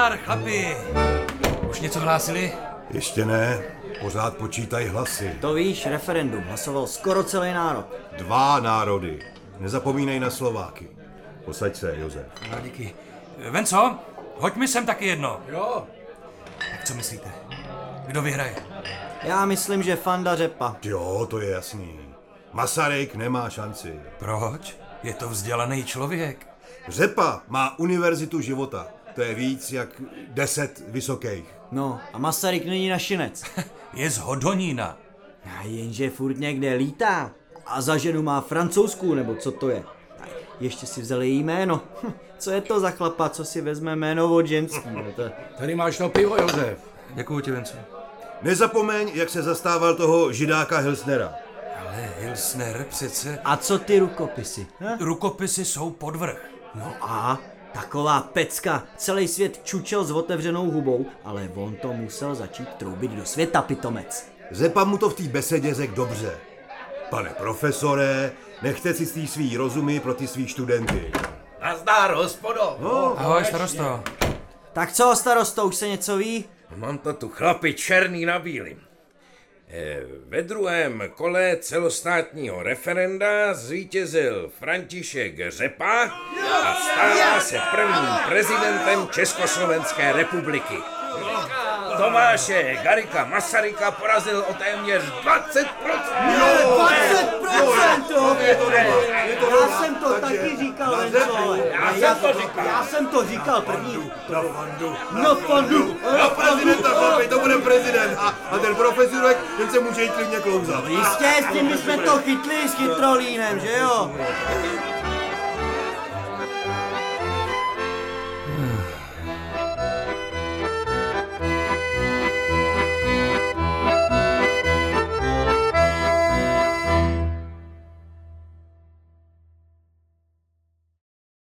Nazdar, chlapi. Už něco hlásili? Ještě ne, pořád počítají hlasy. To víš, referendum hlasoval skoro celý národ. 2 národy. Nezapomínej na Slováky. Posaď se, Josef. No, díky. Venco, hoď mi sem taky jedno. Jo. Tak co myslíte? Kdo vyhraje? Já myslím, že Fanda Řepa. Jo, to je jasný. Masaryk nemá šanci. Proč? Je to vzdělaný člověk. Řepa má univerzitu života. To je víc jak 10 vysokých. No, a Masaryk není našinec. Je z Hodonína. A jenže furt někde lítá. A za ženu má francouzskou, nebo co to je. A ještě si vzali její jméno. Co je to za chlapa, co si vezme jméno od ženský? No to... Tady máš to pivo, Josef. Děkuju ti, Venco. Nezapomeň, jak se zastával toho židáka Hilsnera. Ale Hilsner přece... A co ty rukopisy? Rukopisy jsou podvrh. No a taková pecka. Celý svět čučel s otevřenou hubou, ale on to musel začít troubit do světa, pitomec. Řepa mu to v té besedě řekl dobře. Pane profesore, nechte si z té svý rozumy pro ty svý studenty. Nazdar, hospodo. No, Ahoj, starosto. Tak co, starosto, už se něco ví? Mám to tu chlapi černý na bílým. Ve druhém kole celostátního referenda zvítězil František Řepa a stává se prvním prezidentem Československé republiky. Tomáše Garrigua Masaryka porazil o téměř 20%. 20%! Já jsem to taky říkal, Venco. Já jsem to říkal první. Na Fandu. Na prezidenta, chlapi, to bude prezident. A ten profesorek, ten se může jít klidně klouzat. Jistě, s tím jsme to chytli s chytrolínem, že jo?